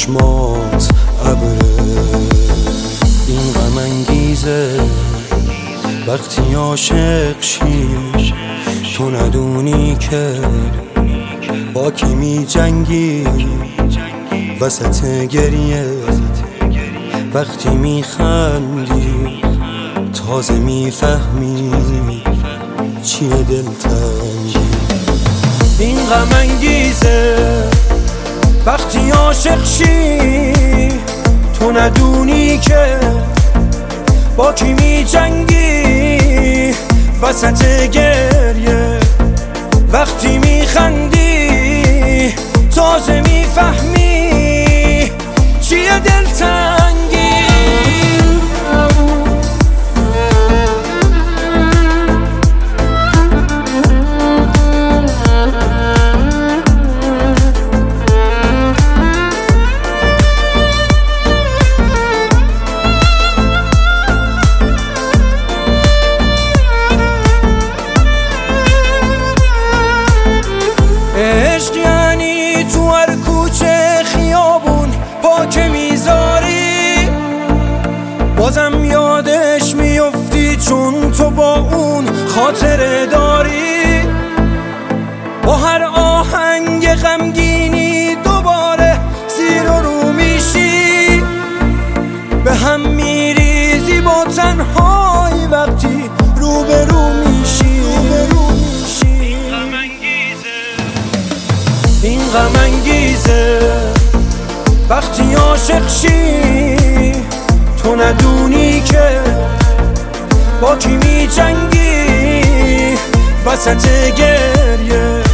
چشمات ابره. این غم انگیزه وقتی عاشق شی، تو ندونی که با کی می جنگی وسط گریه. وقتی می خندی تازه می فهمی چیه دلتنگی. این غم انگیزه وقتی عاشق شی، تو ندونی که با کی می جنگی وسط گریه. وقتی می خندی تازه می فهمی چیه دلتنگی. عشق یعنی تو هر کوچه خیابون پا که میذاری بازم یادش میفتی، چون تو با اون خاطره داری. با هر آهنگ غمگینی دوباره زیر و رو میشی، به هم میریزی با تنهایی وقتی رو به رو میشی. این غم انگیزه وقتی عاشق شی، تو ندونی که با کی می جنگی وسط گریه.